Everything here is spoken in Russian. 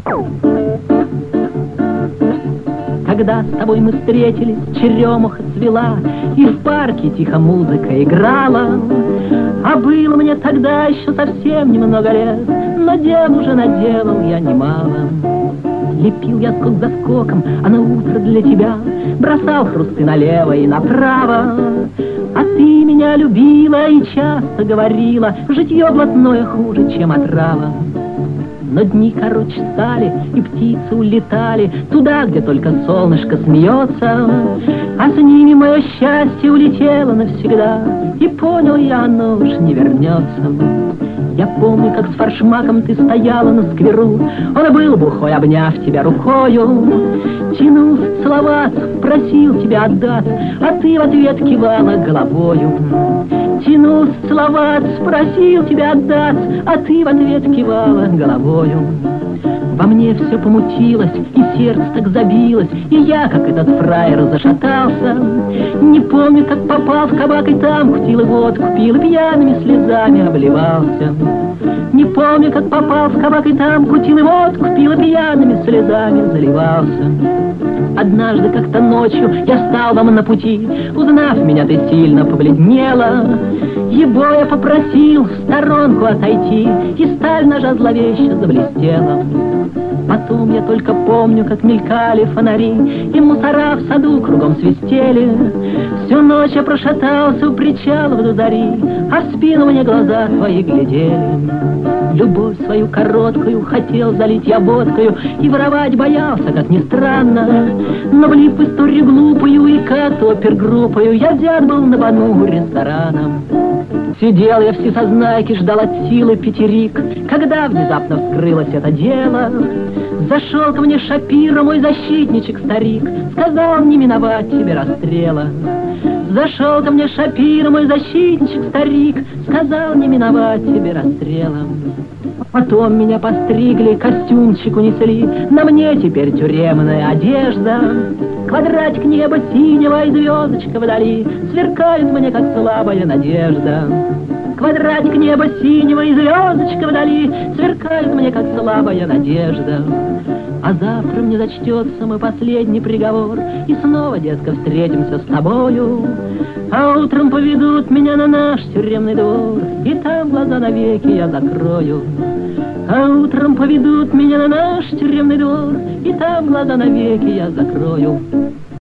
Когда с тобой мы встретились, черемуха цвела, и в парке тихо музыка играла. А было мне тогда еще совсем немного лет, но дел уже наделал я немало. Лепил я скок за скоком, а на утро для тебя бросал хрусты налево и направо. А ты меня любила и часто говорила, житье блатное хуже, чем отрава. Но дни короче стали, и птицы улетали туда, где только солнышко смеется. А с ними мое счастье улетело навсегда, и понял я, оно уж не вернется. Я помню, как с форшмаком ты стояла на скверу, он был бухой, обняв тебя рукою. Тянулся целоваться, просил тебя отдаться, а ты в ответ кивала головою. Тянулся целоваться, просил тебя отдаться, а ты в ответ кивала головою. Во мне все помутилось, и сердце так забилось, и я, как этот фраер, зашатался. Не помню, как попал в кабак, и там кутил и водку пил, и пьяными слезами обливался. Не помню, как попал в кабак, и там кутил и водку пил, и пьяными слезами заливался. Однажды как-то ночью я стал вам на пути, узнав меня, ты сильно побледнела. Его я попросил в сторонку отойти, и сталь ножа зловеще заблестела. Потом я только помню, как мелькали фонари, и мусора в саду кругом свистели. Всю ночь я прошатался у причала до зари, а в спину мне глаза твои глядели. Любовь свою короткую хотел залить я водкою, и воровать боялся, как ни странно. Но влип в историю глупую, и как-то опергруппою я взят был на бану рестораном. Сидел я всесознайки, ждал от силы пятерик, когда внезапно вскрылось это дело. Зашел ко мне Шапиро, мой защитничек-старик, сказал, не миновать тебе расстрела. Зашел ко мне Шапиро, мой защитничек-старик, сказал, не миновать тебе расстрела. Потом меня постригли, костюмчик унесли, на мне теперь тюремная одежда. Квадратик неба синего и звездочка вдали сверкают мне, как слабая надежда. Квадратик неба синего и звездочка вдали сверкают мне, как слабая надежда. А завтра мне зачтется мой последний приговор, и снова, детка, встретимся с тобою. А утром поведут меня на наш тюремный двор, и там глаза навеки я закрою. А утром поведут меня на наш тюремный двор, и там глаза навеки я закрою.